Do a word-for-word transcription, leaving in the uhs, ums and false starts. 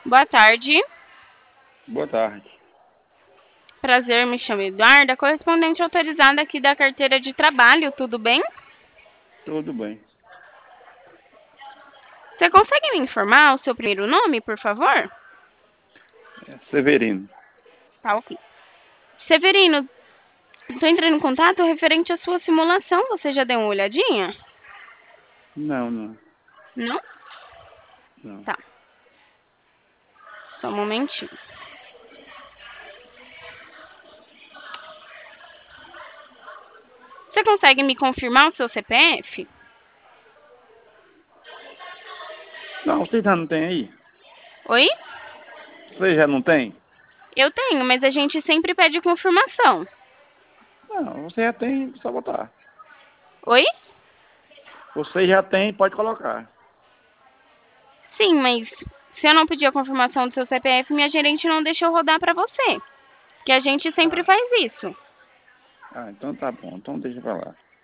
Boa tarde. Boa tarde. Prazer, me chamo Eduarda, correspondente autorizada aqui da carteira de trabalho, tudo bem? Tudo bem. Você consegue me informar o seu primeiro nome, por favor? É Severino. Tá, ok. Severino, estou entrando em contato referente à sua simulação. Você já deu uma olhadinha? Não, não, Não? não. Tá, só um momentinho. Você consegue me confirmar o seu C P F? Não, você já não tem aí? Oi? Você já não tem? Eu tenho, mas a gente sempre pede confirmação. Não, você já tem, só botar. Oi? Você já tem, pode colocar. Sim, mas se eu não pedir a confirmação do seu C P F, minha gerente não deixa eu rodar para você. Que a gente sempre Ah, faz isso. ah, então tá bom. Então deixa pra lá.